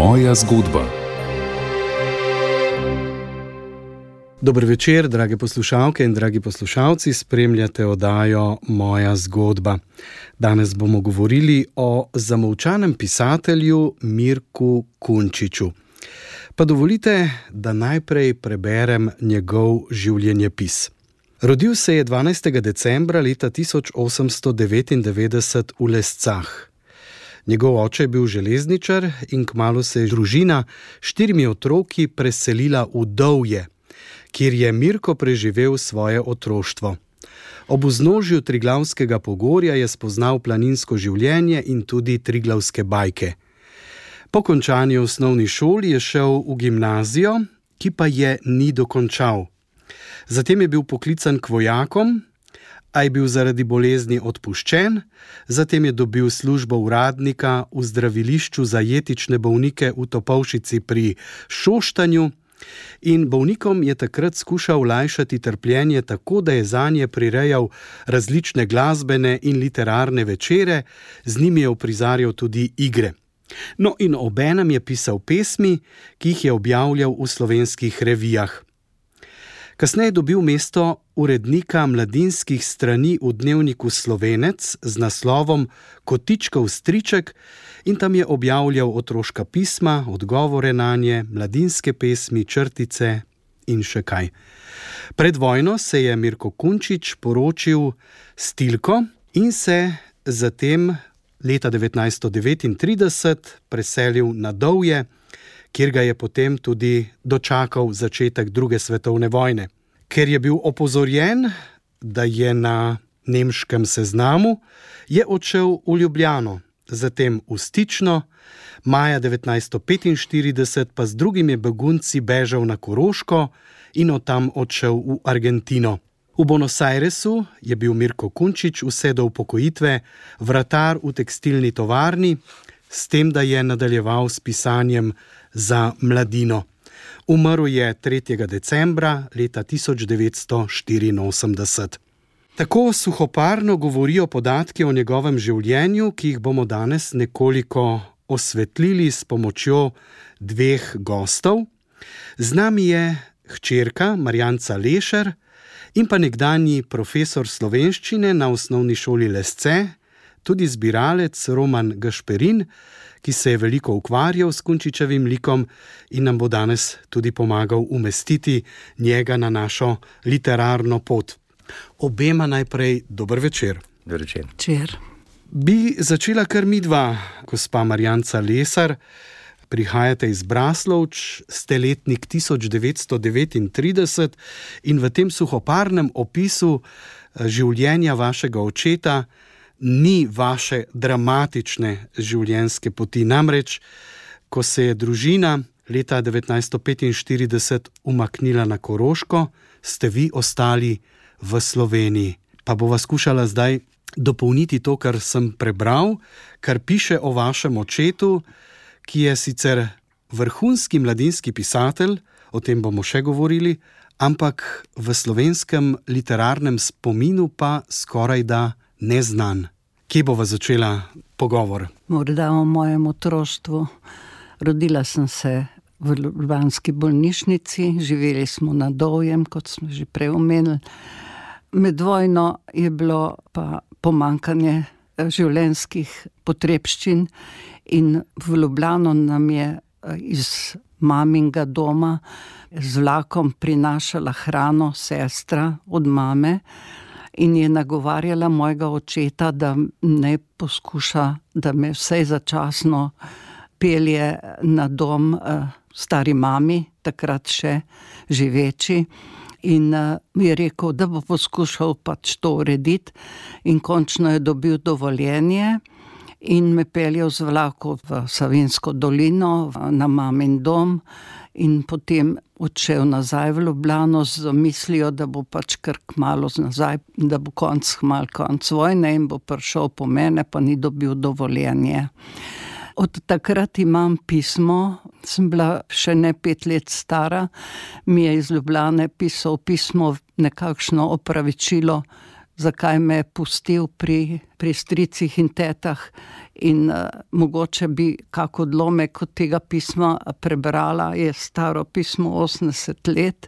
Moja zgodba. Dober večer, drage poslušalke in dragi poslušalci, spremljate oddajo Moja zgodba. Danes bomo govorili o zamolčanem pisatelju Mirku Kunčiču. Pa dovolite, da najprej preberem njegov življenjepis. Rodil se je 12. decembra leta 1899 v Lescah. Njegov oče je bil železničar in kmalu se je družina s 4 otroki preselila v Dovje, kjer je Mirko preživel svoje otroštvo. Ob vznožju Triglavskega pogorja je spoznal planinsko življenje in tudi triglavske bajke. Po končani osnovni šoli je šel v gimnazijo, ki pa je ni dokončal. Zatem je bil poklican k vojakom, a je bil zaradi bolezni odpuščen, zatem je dobil službo uradnika v zdravilišču za jetične bolnike v Topolšici pri Šoštanju in bolnikom je takrat skušal olajšati trpljenje tako, da je zanje prirejal različne glasbene in literarne večere, z njimi je uprizarjal tudi igre. No in obenem je pisal pesmi, ki jih je objavljal v slovenskih revijah. Kasneje je dobil mesto urednika mladinskih strani v dnevniku Slovenec z naslovom Kotičkov striček in tam je objavljal otroška pisma, odgovore nanje, mladinske pesmi, črtice in še kaj. Pred vojno se je Mirko Kunčič poročil s Tilko in se zatem leta 1939 preselil na Dovje, kjer ga je potem tudi dočakal začetek druge svetovne vojne. Ker je bil opozorjen, da je na nemškem seznamu, je odšel v Ljubljano, zatem v Stično, maja 1945 pa z drugimi begunci bežal na Koroško in od tam odšel v Argentino. V Buenos Airesu je bil Mirko Kunčič vse do upokojitve vratar v tekstilni tovarni, s tem, da je nadaljeval s pisanjem za mladino. Umrl je 3. decembra leta 1984. Tako suhoparno govorijo podatki o njegovem življenju, ki jih bomo danes nekoliko osvetlili s pomočjo 2 gostov. Z nami je hčerka Marjanca Lešer in pa nekdanji profesor slovenščine na osnovni šoli Lesce, tudi zbiralec Roman Gašperin, ki se je veliko ukvarjal s Kunčičevim likom in nam bo danes tudi pomagal umestiti njega na našo literarno pot. Obema najprej dober večer. Dober večer. Večer. Bi začela kar midva, gospa Marjanca Lesar. Prihajate iz Braslovč, ste letnik 1939 in v tem suhoparnem opisu življenja vašega očeta ni vaše dramatične življenjske poti. Namreč, ko se je družina leta 1945 umaknila na Koroško, ste vi ostali v Sloveniji. Pa bova skušala zdaj dopolniti to, kar sem prebral, kar piše o vašem očetu, ki je sicer vrhunski mladinski pisatelj, o tem bomo še govorili, ampak v slovenskem literarnem spominu pa skorajda neznan. Kje bova začela pogovor? Morda o mojem otroštvu. Rodila sem se v ljubljanski bolnišnici, živeli smo na Dovjem, kot smo že prej omenili. Med vojno je bilo pa pomanjkanje življenjskih potrebščin in v Ljubljano nam je iz maminga doma z vlakom prinašala hrano sestra od mame in je nagovarjala mojega očeta, da ne poskuša, da me vsaj začasno pelje na dom stari mami, takrat še živeči. In mi je rekel, da bo poskušal pač to urediti in končno je dobil dovoljenje in me peljal z vlakom v Savinjsko dolino, na mamin dom in potem odšel nazaj v Ljubljano z mislijo, da bo pač kar kmalu nazaj, da bo konc vojne in bo prišel po mene, pa ni dobil dovoljenje. Od takrat imam pismo, sem bila še ne 5 let stara, mi je iz Ljubljane pisal pismo, nekakšno opravičilo zakaj me je pustil pri stricih in tetah in mogoče bi kak odlomek od tega pisma prebrala. Je staro pismo 80 let.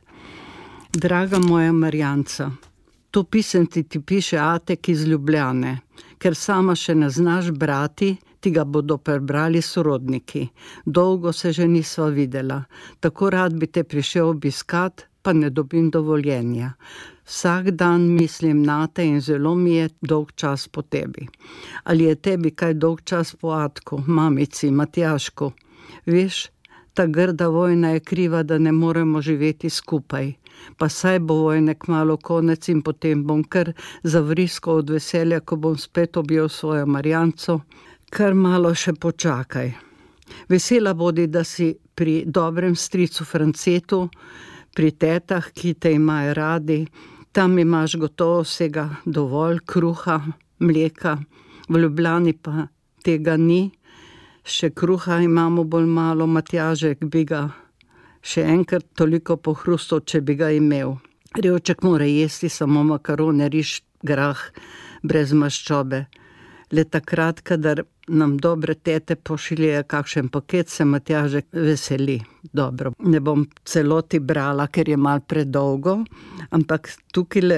Draga moja Marjanca, to pisem ti piše Atek iz Ljubljane, ker sama še ne znaš brati, ti ga bodo prebrali sorodniki. Dolgo se že nisva videla, tako rad bi te prišel obiskat, pa ne dobim dovoljenja. Vsak dan mislim nate in zelo mi je dolg čas po tebi. Ali je tebi kaj dolg čas po Atku, mamici, Matjašku? Veš, ta grda vojna je kriva, da ne moremo živeti skupaj. Pa saj bo vojne kmalu konec in potem bom kar zavriskal od veselja, ko bom spet objel svojo Marjanco. Kar malo še počakaj. Vesela bodi, da si pri dobrem stricu Francetu, pri tetah, ki te imajo radi. Tam imaš gotovo vsega dovolj, kruha, mleka, v Ljubljani pa tega ni. Še kruha imamo bolj malo, Matjažek bi ga še enkrat toliko pohrustal, če bi ga imel. Revček mora jesti samo makarone, riž, grah, brez maščobe. Le takrat, kadar nam dobre tete pošiljajo kakšen paket, se Matjažek veseli. Dobro, ne bom celoti brala, ker je malo predolgo, ampak tukajle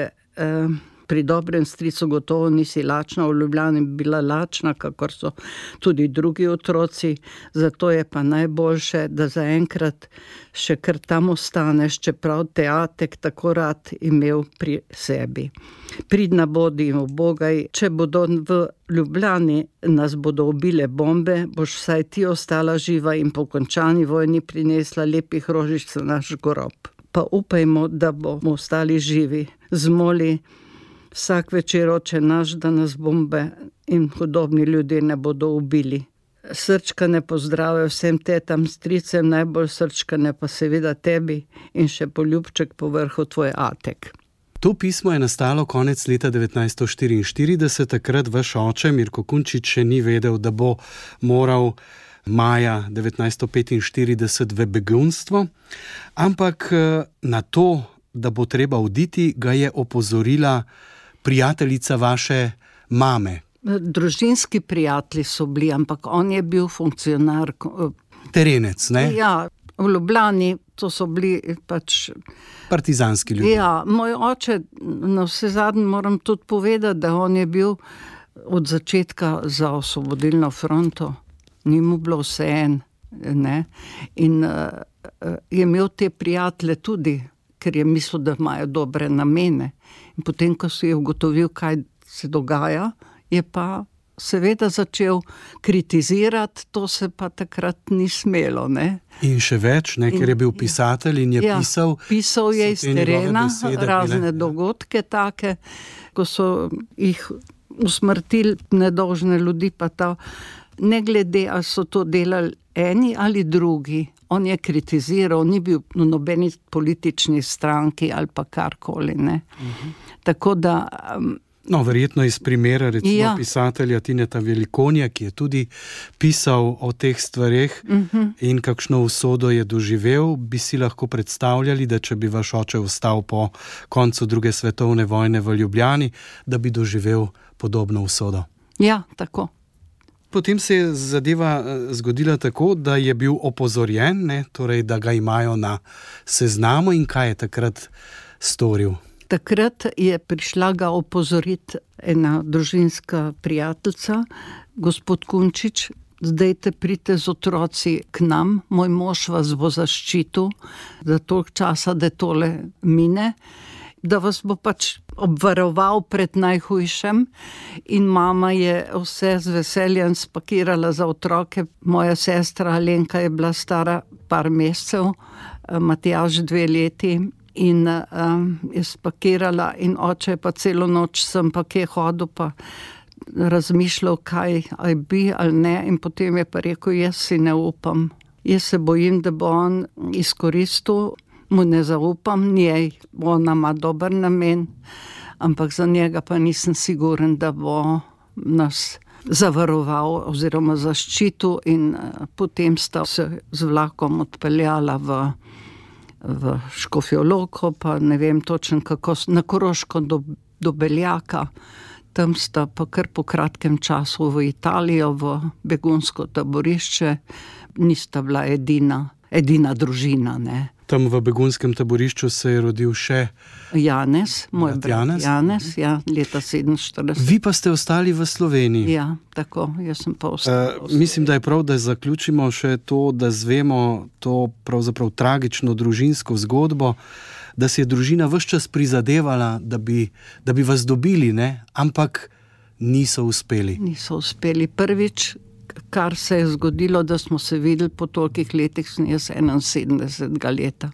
pri dobrem stricu gotovo nisi lačna, v Ljubljani bi bila lačna, kakor so tudi drugi otroci, zato je pa najboljše, da zaenkrat še kar tam ostaneš, čeprav te Atek tako rad imel pri sebi. Pridna bodi in ubogaj, če bodo v Ljubljani nas bodo ubile bombe, boš vsaj ti ostala živa in po končani vojni prinesla lepih rožič za naš grob. Pa upajmo, da bomo ostali živi. Zmoli vsak večer, Oče naš, da nas bombe in hudobni ljudje ne bodo ubili. Srčkane pozdrave vsem tetam, stricem, najbolj srčkane pa seveda tebi in še poljubček po vrhu tvoj Atek. To pismo je nastalo konec leta 1944, takrat vaš oče Mirko Kunčič še ni vedel, da bo moral maja 1945 v begunstvo, ampak na to, da bo treba oditi, ga je opozorila prijateljica vaše mame. Družinski prijatelji so bili, ampak on je bil funkcionar. Terenec, ne? Ja, v Ljubljani to so bili pač partizanski ljudje. Ja, moj oče, na vse zadnje moram tudi povedati, da on je bil od začetka za Osvobodilno fronto. Ni mu bilo vseeno, ne? In je imel te prijatelje tudi, ker je mislil, da imajo dobre namene. In potem, ko si je ugotovil, kaj se dogaja, je pa seveda začel kritizirati, to se pa takrat ni smelo, ne. In še več, ne, ker je bil pisatelj in je pisal. Pisal je iz terena razne dogodke take, ko so jih usmrtili nedolžne ljudi, pa ta, ne glede, ali so to delali eni ali drugi. On je kritiziral, ni bil v nobeni politični stranki ali pa karkoli, ne. Tako da no, verjetno iz primera recimo pisatelja Tineta Velikonja, ki je tudi pisal o teh stvareh in kakšno usodo je doživel, bi si lahko predstavljali, da če bi vaš oče ostal po koncu druge svetovne vojne v Ljubljani, da bi doživel podobno usodo. Ja, tako. Potem se je zadeva zgodila tako, da je bil opozorjen, ne, torej, da ga imajo na seznamu, in kaj je takrat storil? Takrat je prišla ga opozoriti ena družinska prijateljica, gospod Kunčič, zdaj te pridite z otroci k nam, moj mož vas bo zaščitil, za toliko časa, da tole mine, da vas bo pač obvaroval pred najhujšem, in mama je vse z veseljem spakirala za otroke. Moja sestra Alenka je bila stara par mesecev, Matjaž 2 leti, in je spakirala, in oče je pa celo noč sem pa kje hodil, pa razmišljal, kaj bi ali ne, in potem je pa rekel, jaz si ne upam. Jaz se bojim, da bo on izkoristil, mu ne zaupam, njej, ona ima dober namen, ampak za njega pa nisem siguren, da bo nas zavaroval oziroma zaščitil, in potem sta se z vlakom odpeljala v Škofjo Loko, pa ne vem točno kako, na Koroško do do Beljaka. Tam sta pa kar po kratkem času v Italijo, v begunsko taborišče. Nista bila edina družina, ne. Tam v begunskem taborišču se je rodil še Janez, moj brat Janez, ja, leta 47. Vi pa ste ostali v Sloveniji. Ja, tako, jaz sem pa ostala. Mislim, da je prav, da zaključimo še to, da zvemo to pravzaprav tragično družinsko zgodbo, da si je družina ves čas prizadevala, da bi vas dobili, ne? Ampak niso uspeli. Niso uspeli. Prvič, kar se je zgodilo, da smo se videli po tolikih letih, sem jaz 71. leta,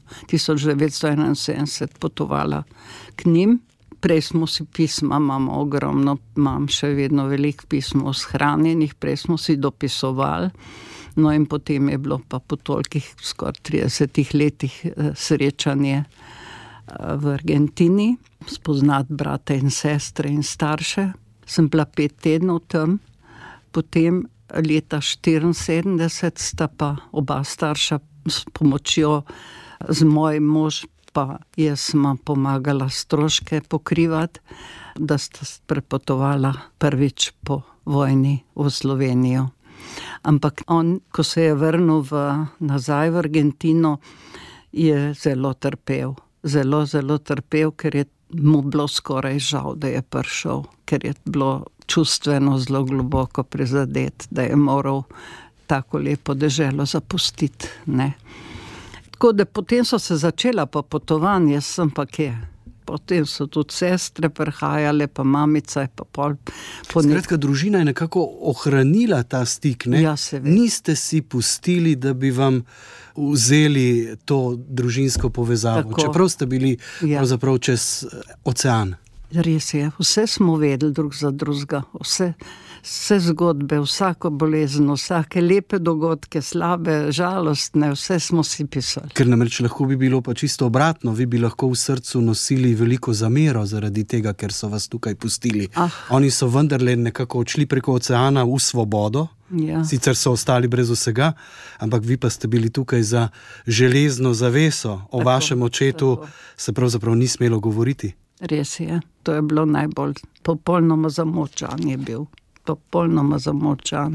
1971 potovala k njim. Prej smo si pisma, imamo ogromno, imam še vedno veliko pismo shranjenih, prej smo si dopisovali. No in potem je bilo pa po tolikih skoraj 30 letih srečanje v Argentini, spoznati brate in sestre in starše. Sem bila 5 tednov tam, potem leta 1974 sta pa oba starša s pomočjo z mojim mož, pa jaz sem pomagala stroške pokrivati, da sta prepotovala prvič po vojni v Slovenijo. Ampak on, ko se je vrnil nazaj v Argentino, je zelo trpel. Zelo trpel, ker je mu bilo skoraj žal, da je prišel, ker je bilo čustveno zelo globoko prizadet, da je moral tako lepo deželo zapustiti, ne. Tako da potem so se začela pa potovanja, jaz sem pa kje. Potem so tudi sestre prihajale, pa mamica je pa pol. Skratka, družina je nekako ohranila ta stik, ne? Ja, seveda. Niste si pustili, da bi vam vzeli to družinsko povezavo, Tako. čeprav ste bili pravzaprav čez ocean. Res je, vse smo vedeli drug za drugega, vse zgodbe, vsako bolezen, vsake lepe dogodke, slabe, žalostne, vse smo si pisali. Ker namreč lahko bi bilo pa čisto obratno, vi bi lahko v srcu nosili veliko zamero zaradi tega, ker so vas tukaj pustili. Oni so vendarle nekako odšli preko oceana v svobodo, sicer so ostali brez vsega, ampak vi pa ste bili tukaj za železno zaveso. O vašem očetu se pravzaprav ni smelo govoriti. Res je, to je bilo najbolj, popolnoma zamočan je bil. Popolnoma zamočan.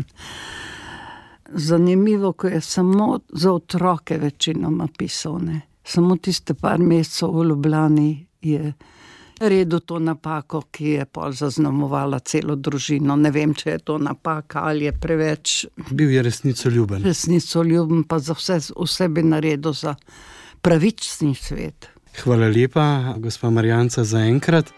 Zanimivo, ko je samo za otroke večinoma pisal, ne. Samo tiste par mesecev v Ljubljani je redil to napako, ki je pol zaznamovala celo družino. Ne vem, če je to napaka ali je preveč. Bil je resnicoljuben. Resnicoljuben, pa za vse bi naredil za pravični svet. Hvala lepa, gospa Marjanca, za enkrat.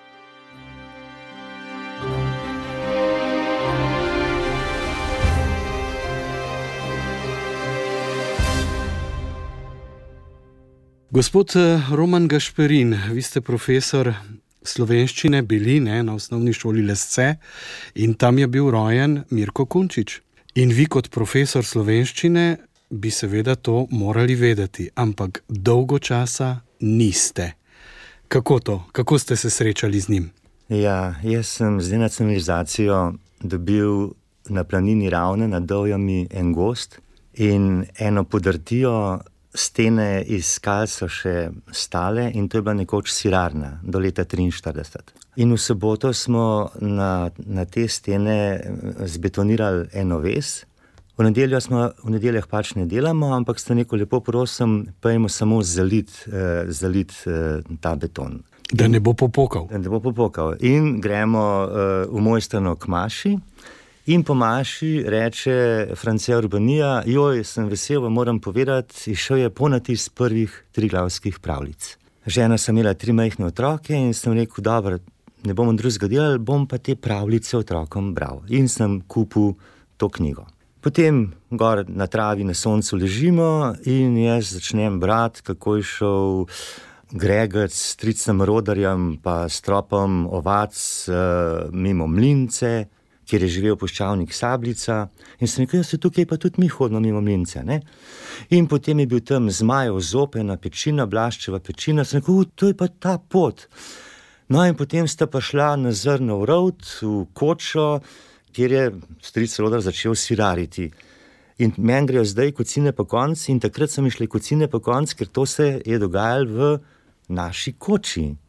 Gospod Roman Gašperin, vi ste profesor slovenščine bili, ne, na osnovni šoli Lesce, in tam je bil rojen Mirko Kunčič. In vi kot profesor slovenščine bi seveda to morali vedeti, ampak dolgo časa niste. Kako to? Kako ste se srečali z njim? Ja, jaz sem z denacionalizacijo dobil na planini Ravne nad Dovjami en gozd in eno podrtijo. Stene iz skal so še stale in to je bila nekoč sirarna do leta 1943. In v soboto smo na te stene zbetonirali eno ves. V nedeljah pač ne delamo, ampak ste neko lepo prosim, pojmo samo zalit ta beton. Da ne bo popokal. Da ne bo popokal. In gremo v Mojstrano k Maši. In po Maši reče France Urbanija, joj, sem vesel, moram povedati, išel je ponatis prvih Triglavskih pravljic. Žena sem imela 3 majhne otroke in sem rekel, dobro, ne bomo drugega delali, bom pa te pravljice otrokom bral. In sem kupil to knjigo. Potem gor na travi na soncu ležimo in jaz začnem brati, kako je šel Gregec s stricem Rodarjem pa s tropom ovac mimo mlince, kjer je živel puščavnik Sablica, in sem rekel, da se tukaj pa tudi mi hodimo mimo mlince, ne? In potem je bil tam Zmajev zob, ena pečina, Blaščeva pečina, sem rekel, to je pa ta pot. No in potem sta pa šla na Zrnov Rovt v kočo, kjer je stric Rodar začel sirariti. In meni grejo zdaj kocine po konc, in takrat so mi šli kocine po konc, ker to se je dogajalo v naši koči.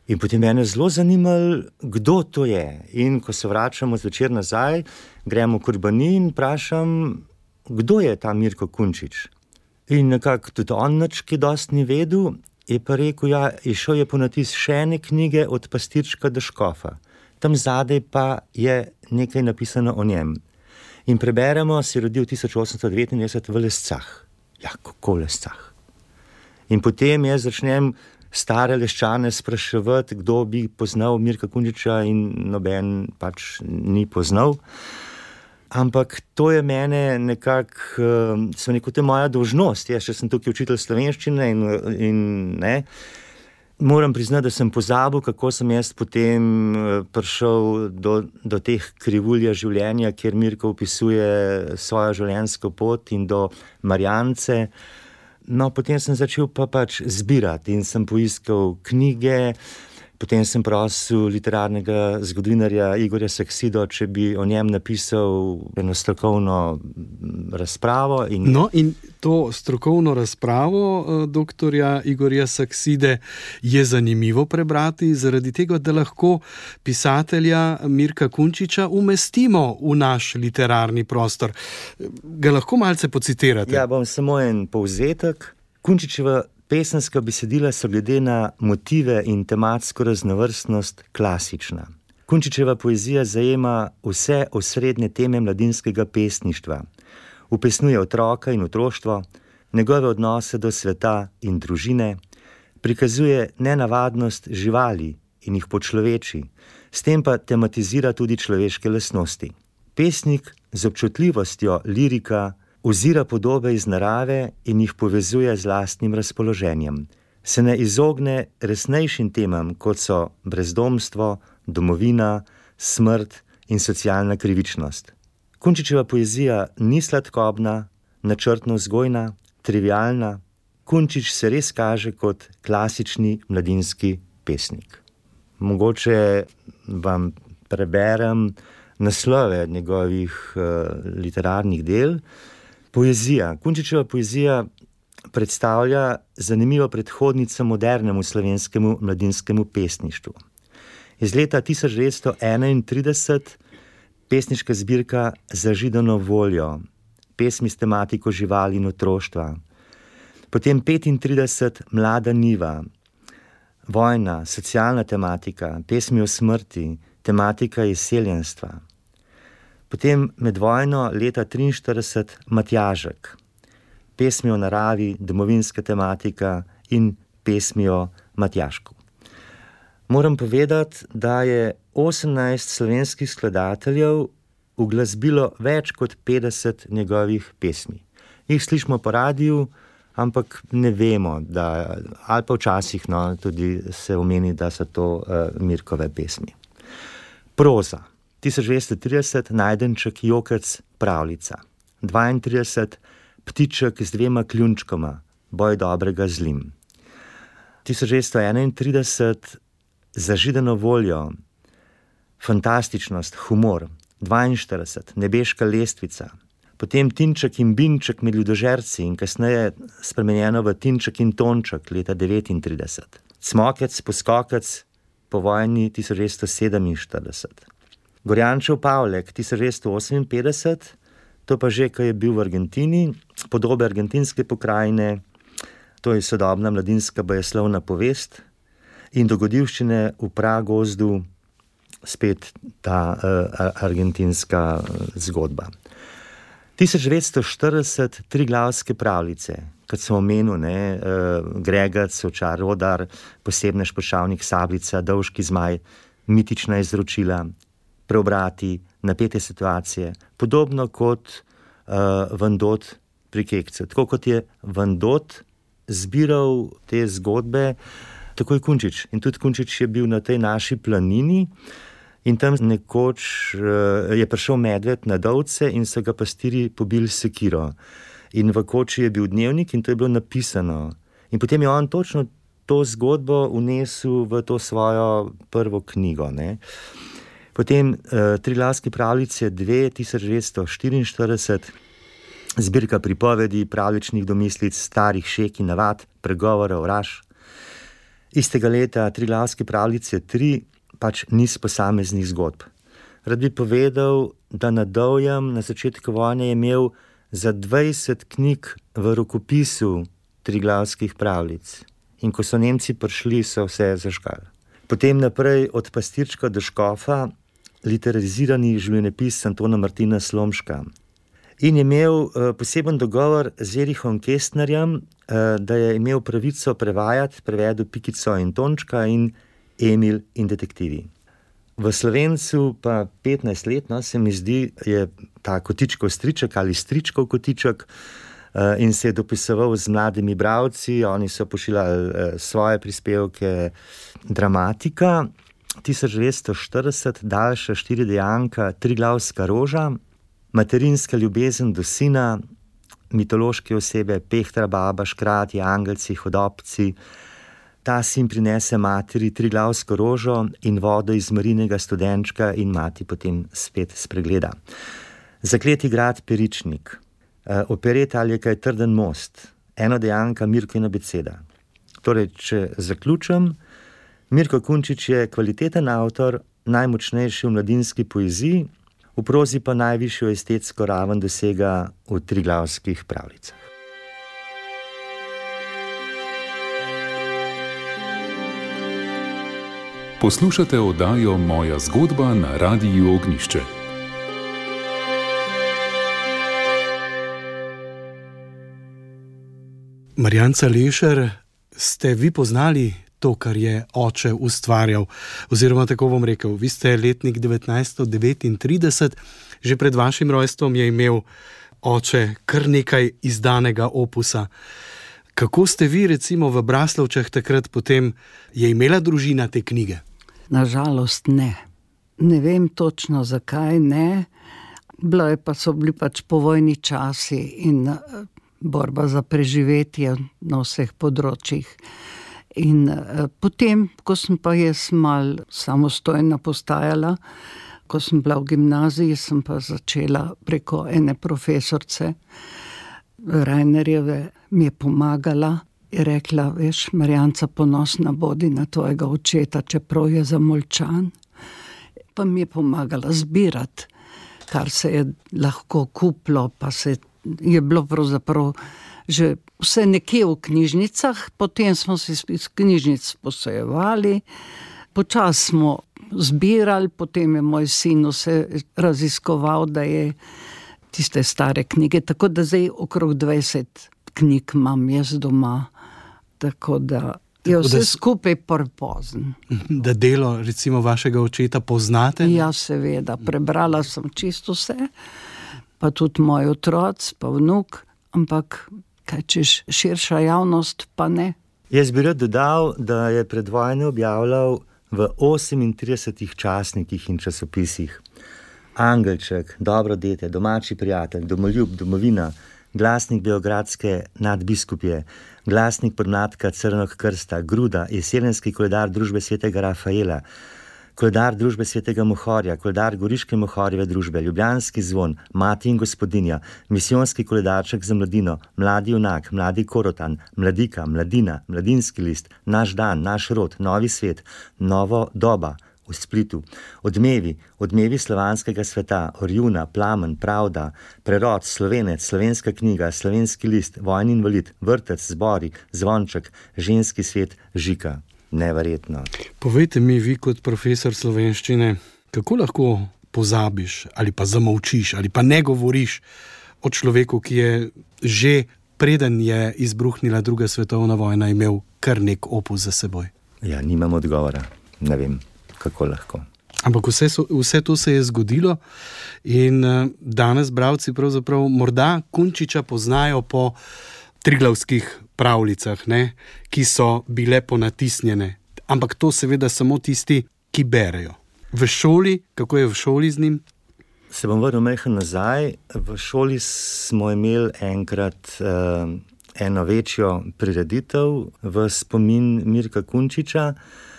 In potem mene zelo zanimalo, kdo to je. In ko se vračamo zvečer nazaj, gremo v Urbani in vprašam, kdo je ta Mirko Kunčič. In nekako tudi on nič, ki dosti ni vedel, je pa rekel, ja, išel je po natis še ene knjige Od pastirčka do škofa. Tam zadaj pa je nekaj napisano o njem. In preberemo, se je rodil 1899 v Lescah. Ja, kako Lescah? In potem jaz začnem stare Leščane spraševati, kdo bi poznal Mirka Kunčiča, in noben pač ni poznal. Ampak to je mene nekako, to je moja dolžnost. Jaz, če sem tukaj učitelj slovenščine in ne, moram priznati, da sem pozabil, kako sem jaz potem prišel do teh krivulja življenja, kjer Mirko opisuje svojo življenjsko pot in do Marjance. No, potem sem začel pa pač zbirati in sem poiskal knjige, potem sem prosil literarnega zgodovinarja Igorja Saksido, če bi o njem napisal eno strokovno razpravo. No, in to strokovno razpravo doktorja Igorja Sakside je zanimivo prebrati, zaradi tega, da lahko pisatelja Mirka Kunčiča umestimo v naš literarni prostor. Ga lahko malce pocitirate? Ja, bom samo en povzetek. Kunčičeva pesenska besedila so glede na motive in tematsko raznovrstnost klasična. Kunčičeva poezija zajema vse osrednje teme mladinskega pesništva. Upesnjuje otroka in otroštvo, njegove odnose do sveta in družine, prikazuje nenavadnost živali in jih počloveči, s tem pa tematizira tudi človeške lastnosti. Pesnik z občutljivostjo lirika ozira podobe iz narave in jih povezuje z lastnim razpoloženjem. Se ne izogne resnejšim temam, kot so brezdomstvo, domovina, smrt in socialna krivičnost. Kunčičeva poezija ni sladkobna, načrtno vzgojna, trivialna. Kunčič se res kaže kot klasični mladinski pesnik. Mogoče vam preberem naslove njegovih literarnih del. Poezija. Kunčičeva poezija predstavlja zanimivo predhodnico modernemu slovenskemu mladinskemu pesništvu. Iz leta 1931 pesniška zbirka Zažidano voljo, pesmi s tematiko živali in otroštva. Potem 35 Mlada niva, vojna, socialna tematika, pesmi o smrti, tematika izseljenstva. Potem med vojno leta 1943 Matjažek, pesmi o naravi, domovinska tematika in pesmi o Matjažku. Moram povedati, da je 18 slovenskih skladateljev uglasbilo več kot 50 njegovih pesmi. Jih slišimo po radiju, ampak ne vemo, ali pa včasih tudi se omeni, da so to Mirkove pesmi. Proza. 1930 Najdenček Jokec pravljica. 32 Ptiček z 2 kljunčkoma, boj dobrega z zlim. 1931 Zažidano voljo, fantastičnost, humor. 42 Nebeška lestvica. Potem Tinček in Binček med ljudožerci in kasneje spremenjeno v Tinček in Tonček leta 1939. Cmokec, poskokec po vojni 1947. Gorjančev Pavlek 1958, to pa že, ko je bil v Argentini, podobe argentinske pokrajine, to je sodobna mladinska bajeslovna povest in dogodivščine v pragozdu, spet ta argentinska zgodba. 1940 Triglavske pravljice, kot sem omenil, Gregac, Ovčar Rodar, Posebnež Špošavnik Sablica, Dolški zmaj, Mitična izročila, Preobrati, Napete situacije, podobno kot Vandot pri Kekcu. Tako kot je Vandot zbiral te zgodbe, tako je Kunčič. In tudi Kunčič je bil na tej naši planini in tam nekoč je prišel medved na Dovce in so ga pastirji pobili s sekiro. In v koči je bil dnevnik in to je bilo napisano. In potem je on točno to zgodbo vnesel v to svojo prvo knjigo, Potem Triglavske pravljice 1944, zbirka pripovedi, pravljičnih domislic, starih šek in navad, pregovorov, raž. istega leta Triglavske pravljice 3, pač niz posameznih zgodb. Rad bi povedal, da na Dovjem na začetku vojne je imel za 20 knjig v rokopisu Triglavskih pravljic. In ko so Nemci prišli, so vse zažgali. Potem naprej od pastirčka do škofa, literarizirani življenjepis Antona Martina Slomška. In je imel poseben dogovor z Erihom Kästnerjem, da je imel pravico prevajati, prevedel Pikico in Tončka in Emil in detektivi. V Slovencu pa 15 let, se mi zdi, je ta Kotičkov striček ali stričkov kotiček in se je dopisoval z mladimi bralci, oni so pošiljali svoje prispevke. Dramatika 1940, daljša 4-dejanka, Triglavska roža, materinska ljubezen do sina, mitološke osebe, Pehtra, baba, škratje, angelci, hudobci. Ta sin prinese materi Triglavsko rožo in vodo iz Marinega studenčka in mati potem spet spregleda. Zakleti grad Peričnik, opereta Ali je kaj trden most, enodejanka Mirko in abeceda. Torej, če zaključim, Mirko Kunčič je kvaliteten avtor, najmočnejši v mladinski poeziji, v prozi pa najvišjo estetsko raven dosega v Triglavskih pravljicah. Poslušate oddajo Moja zgodba na Radiu Ognjišče. Marjanca Lešer, ste vi poznali to, kar je oče ustvarjal? Oziroma, tako bom rekel, vi ste letnik 1939, že pred vašim rojstvom je imel oče kar nekaj izdanega opusa. Kako ste vi, recimo v Braslovčah takrat potem, je imela družina te knjige? Nažalost ne. Ne vem točno, zakaj ne. So bili pač povojni časi in borba za preživetje na vseh področjih. In potem, ko sem pa jaz malo samostojna postajala, ko sem bila v gimnaziji, sem pa začela preko ene profesorce Rajnerjeve, mi je pomagala, je rekla, veš, Marjanca, ponosna bodi na tvojega očeta, čeprav je zamolčan. Pa mi je pomagala zbirati, kar se je lahko kupilo, pa je bilo pravzaprav že vse nekje v knjižnicah, potem smo se iz knjižnic posojevali, počasi smo zbirali, potem je moj sin vse raziskoval, da je tiste stare knjige, tako da zdaj okrog 20 knjig imam jaz doma, tako da je vse skupaj prepozno. Da delo, recimo, vašega očeta poznate? Ja, seveda, prebrala sem čisto vse, pa tudi moj otroc, pa vnuk, ampak kaj češ, širša javnost pa ne. Jaz bi rad dodal, da je pred vojno objavljal v 38 časnikih in časopisih. Angelček, Dobro dete, Domači prijatelj, Domoljub, Domovina, Glasnik Beogradske nadbiskupje, Glasnik podmladka Crnog krsta, Gruda, Jesenski koledar družbe svetega Rafaela, koledar družbe svetega Mohorja, koledar Goriške Mohorjeve družbe, Ljubljanski zvon, Mati in gospodinja, misijonski koledarček za mladino, Mladi junak, Mladi korotan, Mladika, Mladina, Mladinski list, Naš dan, Naš rod, Novi svet, Novo doba v Splitu, Odmevi slovanskega sveta, Orjuna, Plamen, Pravda, Prerod, Slovenec, Slovenska knjiga, Slovenski list, Vojni invalid, Vrtec, Zbori, Zvonček, Ženski svet, Žika. Neverjetno. Povejte mi, vi kot profesor slovenščine, kako lahko pozabiš ali pa zamolčiš ali pa ne govoriš o človeku, ki je že preden je izbruhnila druga svetovna vojna imel kar nek opus za seboj? Ja, nimam odgovora. Ne vem, kako lahko. Ampak vse to se je zgodilo in danes bralci pravzaprav morda Kunčiča poznajo po Triglavskih pravljicah, ne, ki so bile ponatisnjene. Ampak to seveda samo tisti, ki berejo. V šoli, kako je v šoli z njim? Se bom vrnil majhen nazaj. V šoli smo imeli enkrat eno večjo prireditev v spomin Mirka Kunčiča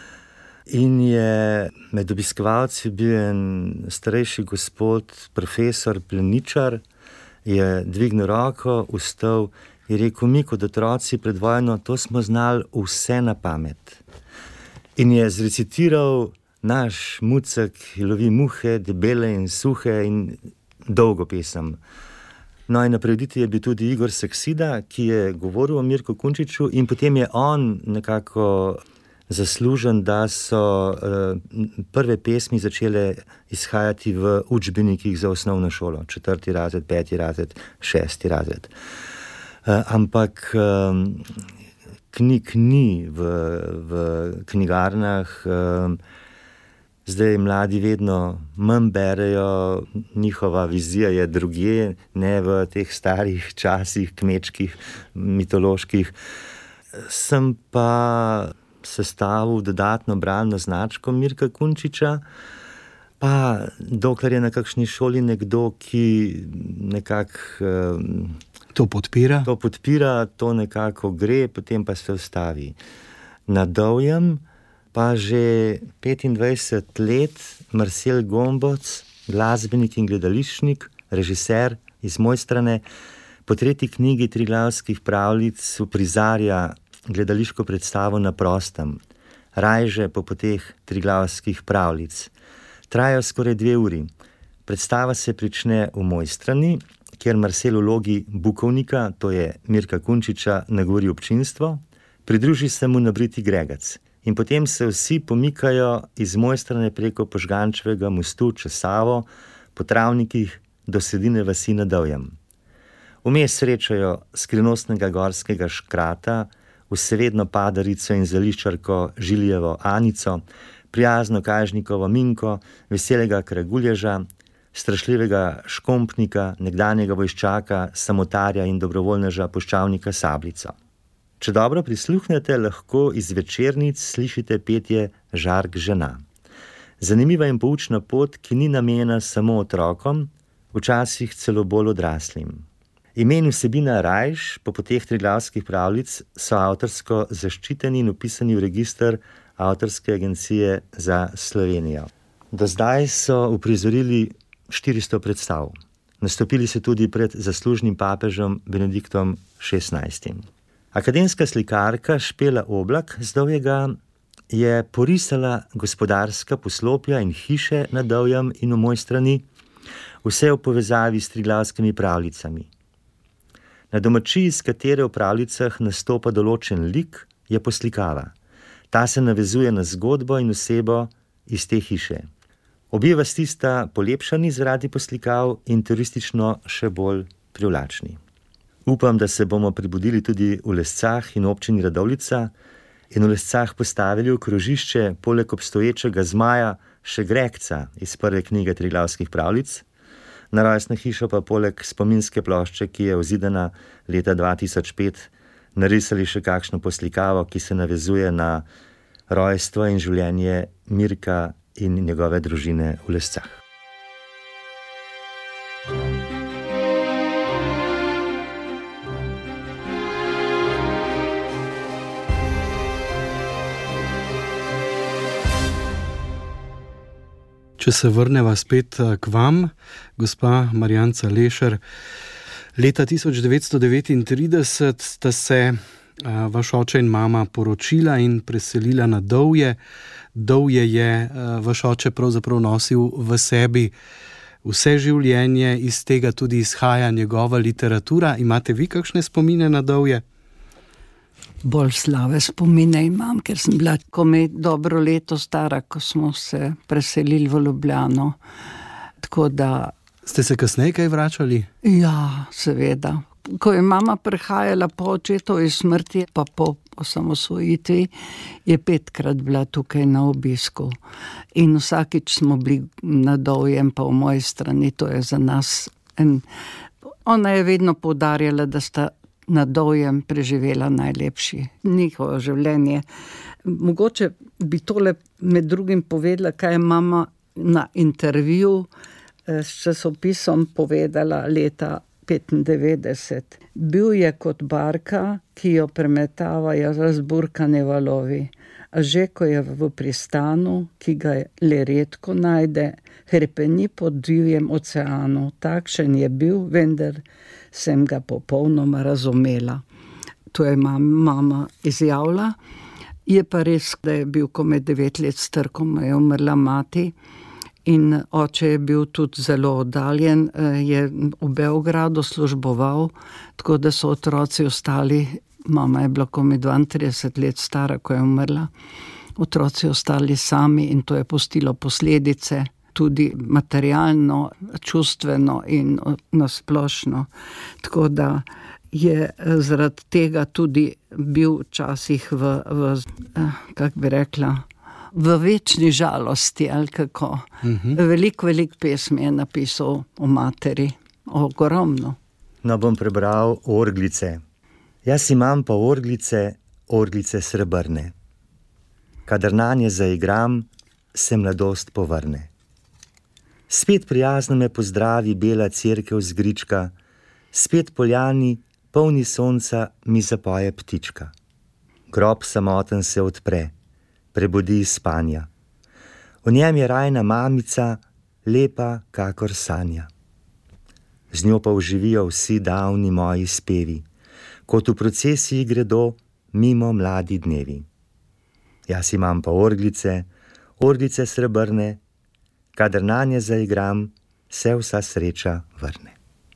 in je med obiskovalci bil en starejši gospod, profesor, pleničar, je dvignil roko, vstal Je rekel, mi kot otroci pred vojno, to smo znali vse na pamet. In je zrecitiral naš Mucek, ki lovi muhe, debele in suhe in dolgo pesem. No in na prireditvi je bil tudi Igor Saksida, ki je govoril o Mirku Kunčiču in potem je on nekako zaslužen, da so prve pesmi začele izhajati v učbenikih za osnovno šolo, 4. razred, 5. razred, 6. razred. Ampak knjig ni v knjigarnah, zdaj mladi vedno manj berejo, njihova vizija je drugje, ne v teh starih časih, kmečkih, mitoloških. Sem pa sestavil dodatno bralno značko Mirka Kunčiča, pa dokler je na kakšni šoli nekdo, ki nekako to podpira, to nekako gre, potem pa se ustavi. Na Dovjem pa že 25 let Marcel Gomboc, glasbenik in gledališčnik, režiser iz Mojstrane, po 3. knjigi Triglavskih pravljic uprizarja gledališko predstavo Na prostem, Rajže po poteh Triglavskih pravljic. Trajajo skoraj 2 uri. Predstava se prične v Mojstrani, kjer Marcel v vlogi bukovnika, to je Mirka Kunčiča, nagovori občinstvo, pridruži se mu nabriti Gregac. In potem se vsi pomikajo iz Mojstrane preko Požgančevega mostu čez Savo, po travnikih do sredine vasi Na Dovjem. Vmes srečajo skrivnostnega gorskega škrata, vsevedno padarico in zeliščarko Žiljevo Anico, prijazno Kažnikovo Minko, veselega Kragulježa, strašljivega Škompnika, nekdanjega vojščaka, samotarja in dobrovoljneža puščavnika Sablico. Če dobro prisluhnete, lahko iz večernic slišite petje Žark žena. Zanimiva in poučna pot, ki ni namenjena samo otrokom, včasih celo bolj odraslim. Imen vsebina Rajž po poteh Triglavskih pravljic so avtorsko zaščiteni in upisani v register Avtorske agencije za Slovenijo. Do zdaj so uprizorili 400 predstav. Nastopili so tudi pred zaslužnim papežem Benediktom XVI. Akademska slikarka Špela Oblak z Dovjega je porisala gospodarska poslopja in hiše na Dovjem in v Mojstrani, vse v povezavi s Triglavskimi pravljicami. Na domačiji, s katere v pravljicah nastopa določen lik, je poslikava. Ta se navezuje na zgodbo in osebo iz te hiše. Obe vasti sta polepšani zaradi poslikav in turistično še bolj privlačni. Upam, da se bomo prebudili tudi v Lescah in občini Radovljica in v Lescah postavili v krožišče poleg obstoječega zmaja še Gregca iz prve knjige Triglavskih pravljic, na rojstno hišo pa poleg spominske plošče, ki je vzidana leta 2005, narisali še kakšno poslikavo, ki se navezuje na rojstvo in življenje Mirka in njegove družine v Lescah. Če se vrneva spet k vam, gospa Marjanca Lešer, leta 1939 sta se vaš oče in mama poročila in preselila na Dovje. Dovje je vaš oče pravzaprav nosil v sebi vse življenje, iz tega tudi izhaja njegova literatura. Imate vi kakšne spomine na Dovje? Bolj slave spomine imam, ker sem bila komaj dobro leto stara, ko smo se preselili v Ljubljano. Tako da... Ste se kasneje kaj vračali? Ja, seveda. Ko je mama prihajala po očetovi smrti, pa po osamosvojitvi, je 5-krat bila tukaj na obisku. In vsakič smo bili na Dovjem, pa v moji strani, to je za nas Ona je vedno poudarjala, da sta na Dovjem preživela najlepši njihovo življenje. Mogoče bi tole med drugim povedala, kaj je mama na intervju s časopisom povedala leta 1995. Bil je kot barka, ki jo premetavajo razburkane valovi, a že ko je v pristanu, ki ga le redko najde, hrepeni pod divjem oceanu. Takšen je bil, vendar sem ga popolnoma razumela. To je mama izjavila. Je pa res, da je bil komaj 9 let star, ko mu je umrla mati. In oče je bil tudi zelo oddaljen, je v Beogradu služboval, tako da so otroci ostali, mama je bila komaj 32 let stara, ko je umrla, otroci ostali sami in to je pustilo posledice, tudi materialno, čustveno in nasplošno. Tako da je zaradi tega tudi bil včasih kako bi rekla, v večni žalosti, ali kako. Veliko pesmi je napisal o materi, ogromno. No, bom prebral Orglice. Jaz imam pa orglice srebrne. Kadar nanje zaigram, se mladost povrne. Spet prijazno me pozdravi bela cerkev z grička, spet poljani, polni sonca, mi zapoje ptička. Grob samoten se odpre, prebudi iz spanja. V njem je rajna mamica, lepa kakor sanja. Z njo pa oživijo vsi davni moji spevi, kot v procesiji gredo mimo mladi dnevi. Jaz imam pa orglice srebrne, kadar nanje zaigram, se vsa sreča vrne.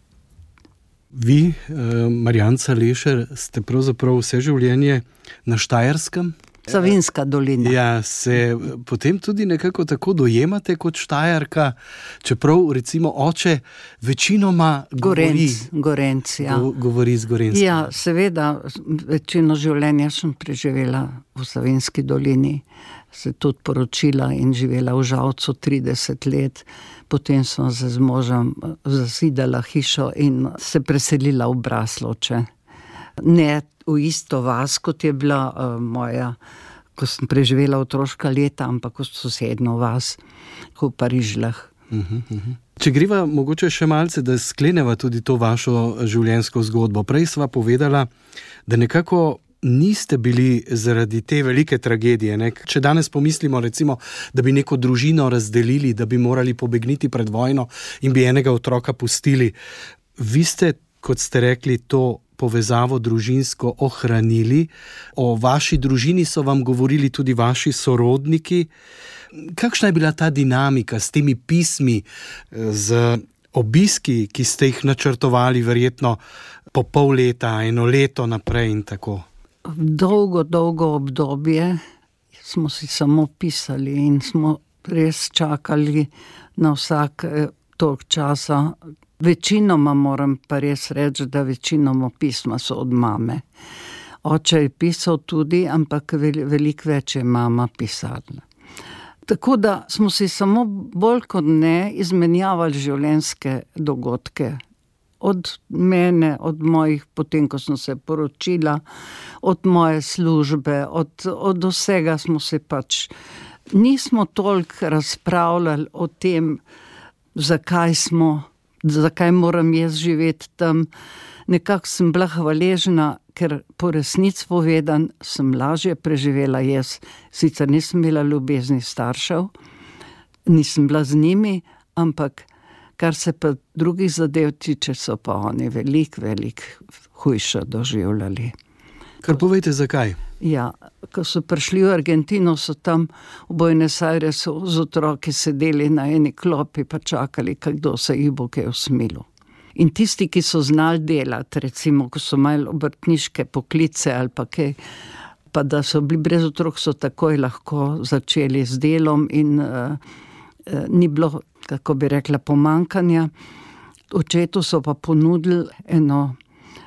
Vi, Marjanca Lešer, ste pravzaprav vse življenje na Štajerskem? Savinjska dolina. Ja, se potem tudi nekako tako dojemate kot Štajerka, čeprav recimo oče večinoma Gorenc, ja. Govori z Gorenjskim. Ja, seveda, večino življenja sem preživela v Savinjski dolini, se tudi poročila in živela v Žalcu 30 let, potem sem se z možem zasidala hišo in se preselila v Braslovče. Ne v isto vas, kot je bila moja, ko sem preživela otroška leta, ampak v sosednjo vas, v Parižlah. Če greva mogoče še malce, da skleneva tudi to vašo življenjsko zgodbo. Prej sva povedala, da nekako niste bili zaradi te velike tragedije. Ne? Če danes pomislimo, recimo, da bi neko družino razdelili, da bi morali pobegniti pred vojno in bi enega otroka pustili. Vi ste, kot ste rekli, to povezavo družinsko ohranili. O vaši družini so vam govorili tudi vaši sorodniki. Kakšna je bila ta dinamika s temi pismi, z obiski, ki ste jih načrtovali verjetno po pol leta, 1 leto naprej in tako? Dolgo obdobje smo si samo pisali in smo res čakali na vsak toliko časa. Večinoma moram pa res reči, da večinoma pisma so od mame. Oče je pisal tudi, ampak veliko več je mama pisala. Tako da smo si samo bolj kot ne izmenjavali življenjske dogodke. Od mene, od mojih, potem ko sem se poročila, od moje službe, od vsega smo se pač, nismo toliko razpravljali o tem, zakaj moram jaz živeti tam. Nekako sem bila hvaležna, ker po resnici povedan sem lažje preživela jaz. Sicer nisem imela ljubezni staršev, nisem bila z njimi, ampak kar se pa drugih zadev tiče, so pa oni veliko hujše doživljali. Kar povejte, zakaj? Ja, ko so prišli v Argentino, so tam v Buenos Airesu z otroki sedeli na eni klopi pa čakali, kdo se jih bo kaj usmilil. In tisti, ki so znali delati, recimo, ko so imeli obrtniške poklice ali pa kaj, pa da so bili brez otrok, so takoj lahko začeli z delom in ni bilo, kako bi rekla, pomankanja. Očetu so pa ponudili eno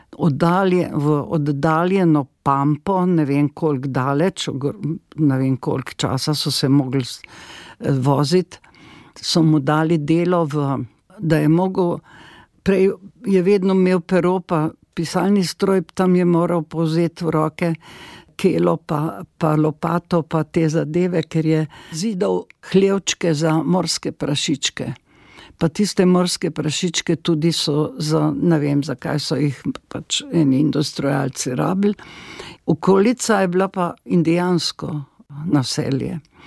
oddaljeno pampo, ne vem koliko daleč, ne vem koliko časa so se mogli voziti, so mu dali delo, da je mogel, prej je vedno imel pero pa pisalni stroj, tam je moral povzeti v roke kelo pa lopato pa te zadeve, ker je zidal hlevčke za morske prašičke. Pa tiste morske prašičke tudi so ne vem, zakaj so jih pač eni industrialci rabili. Okolica je bila pa indijansko naselje.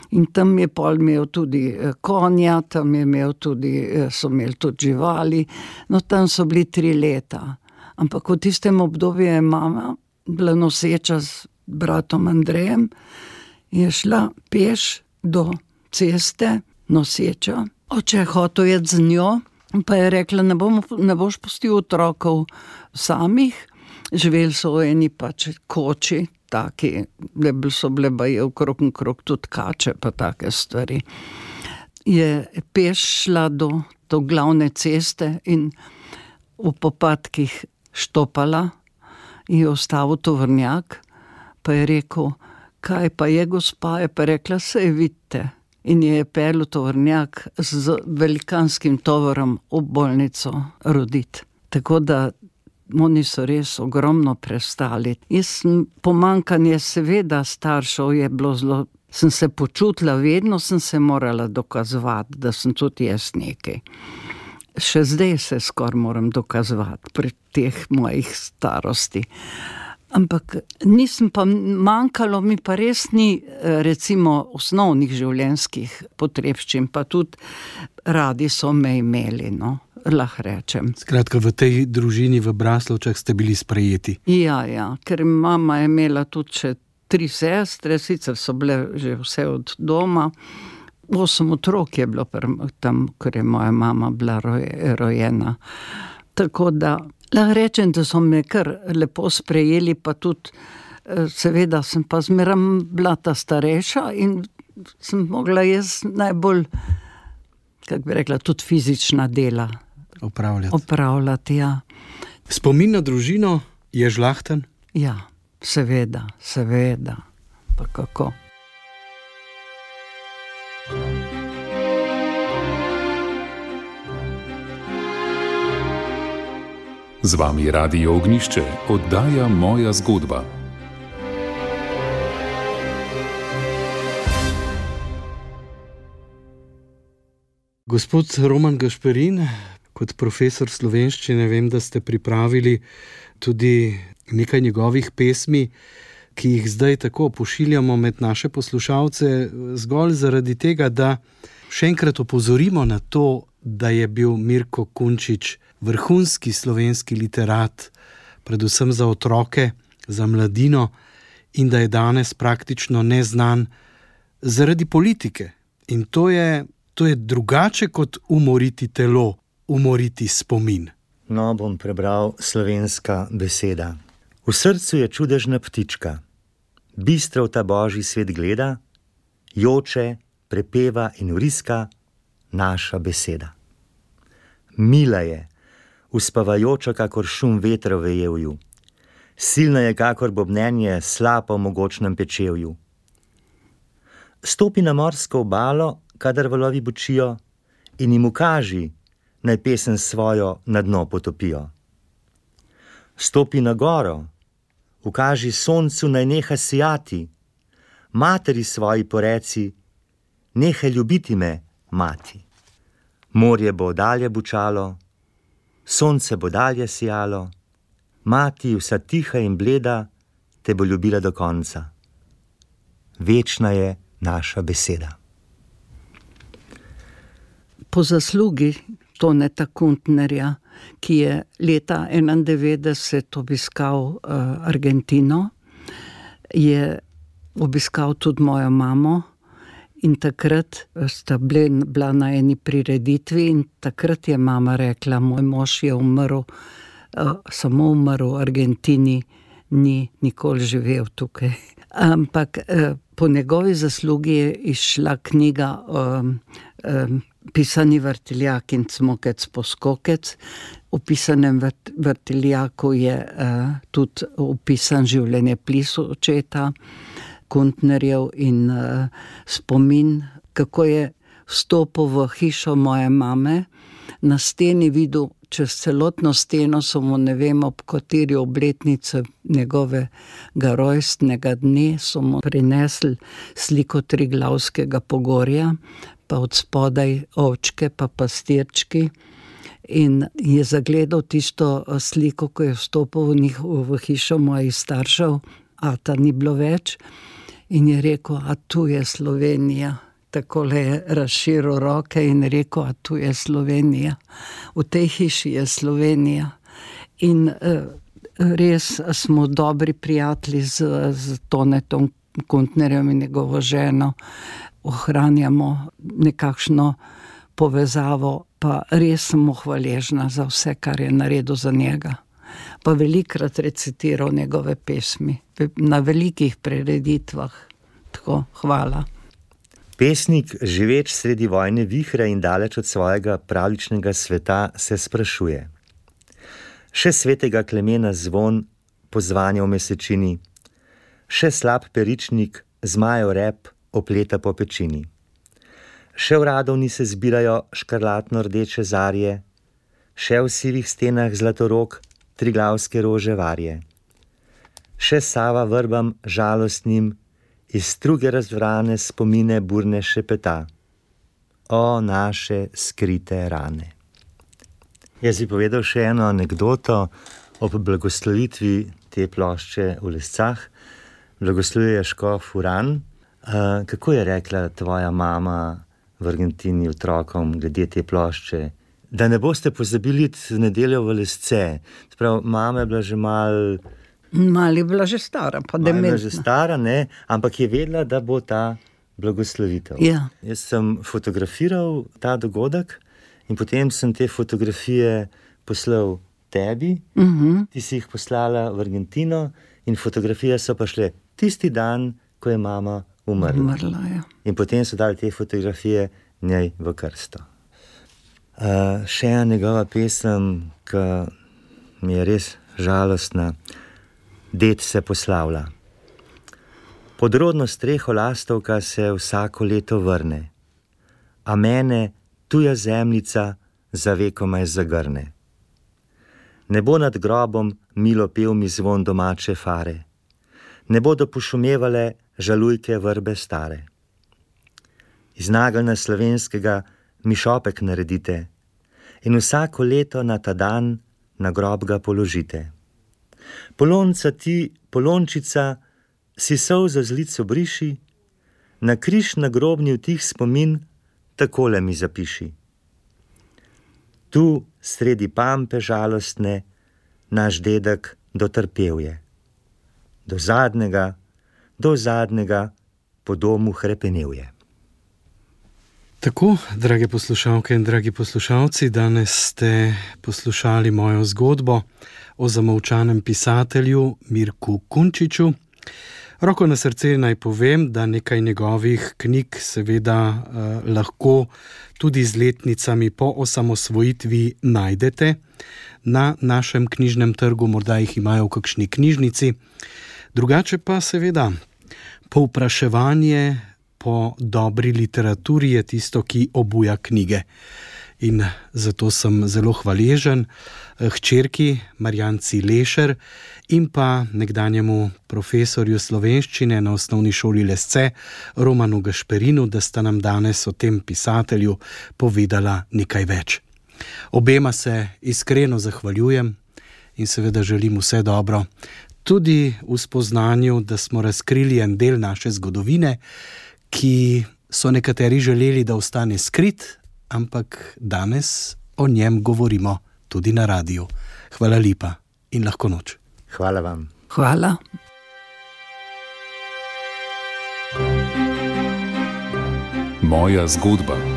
In tam je pol imel tudi konja, tam je imel tudi, so imeli tudi živali, no tam so bili 3 leta. Ampak v tistem obdobju je mama bila noseča z bratom Andrejem, je šla peš do ceste, noseča. Oče je hotel iti z njo, pa je rekla, ne boš pustil otrokov samih. Živeli so v eni pač koči, taki, so bile baje okrog in krog tudi kače, pa take stvari. Je peš šla do glavne ceste in v popadkih štopala, je ostavil tovornjak, pa je rekel, kaj pa je, gospa, je pa rekla, saj vidite. In je peljal tovornjak z velikanskim tovorom v bolnico roditi. Tako da oni so res ogromno prestali. Pomanjkanje seveda staršev je bilo zelo, sem se počutila, vedno sem se morala dokazovati, da sem tudi jaz nekaj. Še zdaj se skoraj moram dokazovati pri teh mojih starosti. Ampak nisem pa, manjkalo mi pa res ni recimo osnovnih življenjskih potrebščin, pa tudi radi so me imeli, no, lahko rečem. Skratka, v tej družini v Braslovčah ste bili sprejeti. Ja, ker mama je imela tudi še 3 sestre, sicer so bile že vse od doma. 8 otrok je bilo tam, ker je moja mama bila rojena. Tako da lahko rečem, da so me kar lepo sprejeli, pa tudi seveda sem pa zmeram bila ta starejša in sem mogla jaz najbolj, kako bi rekla, tudi fizična dela opravljati, ja. Spomin na družino je žlahten? Ja, seveda, pa kako. Z vami Radio Ognjišče, oddaja Moja zgodba. Gospod Roman Gašperin, kot profesor slovenščine vem, da ste pripravili tudi nekaj njegovih pesmi, ki jih zdaj tako pošiljamo med naše poslušalce, zgolj zaradi tega, da še enkrat opozorimo na to, da je bil Mirko Kunčič vrhunski slovenski literat, predvsem za otroke, za mladino, in da je danes praktično neznan zaradi politike. In to je drugače kot umoriti telo, umoriti spomin. No, bom prebral slovenska beseda. V srcu je čudežna ptička, bistro v ta božji svet gleda, joče, prepeva in vriska naša beseda. Mila je, uspavajoča kakor šum vetra v jevju, silna je kakor bobnenje slapa v mogočnem pečevju. Stopi na morsko obalo, kadar valovi bučijo, in jim ukaži, naj pesem svojo na dno potopijo. Stopi na goro, ukaži soncu, naj neha sijati, materi svoji poreci, nehaj ljubiti me, mati. Morje bo dalje bučalo, sonce bo dalje sijalo, mati vsa tiha in bleda te bo ljubila do konca. Večna je naša beseda. Po zaslugi Toneta Kuntnerja, ki je leta 1991 obiskal Argentino, je obiskal tudi mojo mamo in takrat sta bila na eni prireditvi in takrat je mama rekla, moj mož je umrl, samo umrl v Argentini, ni nikoli živel tukaj. Ampak po njegovi zaslugi je izšla knjiga Pisani vrtiljak in Cmokec poskokec. V pisanem vrtiljaku je tudi opisan življenjepis očeta Kuntnerjev in spomin, kako je vstopil v hišo moje mame, na steni videl čez celotno steno, samo ne vem, ob kateri obletnici njegovega rojstnega dne so mu prinesli sliko Triglavskega pogorja, pa od spodaj ovčke pa pastirčki, in je zagledal tisto sliko, ko je vstopil v hišo mojih staršev, ata ni bilo več, in je rekel, a tu je Slovenija. Takole je razširil roke in rekel, a tu je Slovenija. V tej hiši je Slovenija. In res smo dobri prijatelji z Tonetom Kuntnerjem in njegovo ženo. Ohranjamo nekakšno povezavo, pa res sem mu hvaležna za vse, kar je naredil za njega. Pa velikokrat recitiral njegove pesmi na velikih prireditvah. Tako, hvala. Pesnik, živeč sredi vojne vihre in daleč od svojega pravličnega sveta, se sprašuje. Še svetega Klemena zvon pozvanja v mesečini, še slab peričnik zmajev rep opleta po pečini. Še v radovni se zbirajo škarlatno rdeče zarje, še v sivih stenah zlatorog triglavske rože varje. Še Sava vrbam žalostnim iz struge razvrane spomine burne šepeta. O naše skrite rane. Jaz bi povedal še eno anekdoto ob blagoslovitvi te plošče v Lescah. Blagoslovil je škof Uran. Kako je rekla tvoja mama v Argentini otrokom glede te plošče? Da ne boste pozabili v nedeljo v Lesce. Prav, mama je bila že Mali je bila že stara, pa dementna. Mali je bila že stara, ne, ampak je vedela, da bo ta blagoslovitev. Ja. Jaz sem fotografiral ta dogodek in potem sem te fotografije poslal tebi, ti si jih poslala v Argentino in fotografije so pa šle tisti dan, ko je mama umrla. Ja. In potem so dali te fotografije njej v krsto. Še ena njegova pesem, ki mi je res žalostna. Ded se poslavlja. Pod rodno streho lastovka se vsako leto vrne, a mene tuja zemljica za vekomaj zagrne. Ne bo nad grobom milo pel mi zvon domače fare, ne bodo pošumevale žalujke vrbe stare. Iz nageljna slovenskega mi šopek naredite in vsako leto na ta dan na grob ga položite. Polonca ti, polončica, si solza z lic obriši, na križ na grobni vtih spomin takole mi zapiši. Tu, sredi pampe žalostne, naš dedek dotrpel je. Do zadnjega po domu hrepenel je. Tako, drage poslušalke in dragi poslušalci, danes ste poslušali mojo zgodbo o zamolčanem pisatelju Mirku Kunčiču. Roko na srce naj povem, da nekaj njegovih knjig seveda lahko tudi z letnicami po osamosvojitvi najdete na našem knjižnem trgu, morda jih imajo v kakšni knjižnici. Drugače pa seveda povpraševanje po dobri literaturi je tisto, ki obuja knjige. In zato sem zelo hvaležen hčerki Marjanci Lešer in pa nekdanjemu profesorju slovenščine na osnovni šoli Lesce, Romanu Gašperinu, da sta nam danes o tem pisatelju povedala nekaj več. Obema se iskreno zahvaljujem in seveda želim vse dobro. Tudi v spoznanju, da smo razkrili en del naše zgodovine, ki so nekateri želeli, da ostane skrit, ampak danes o njem govorimo tudi na radiju. Hvala lepa in lahko noč. Hvala vam. Hvala. Moja zgodba.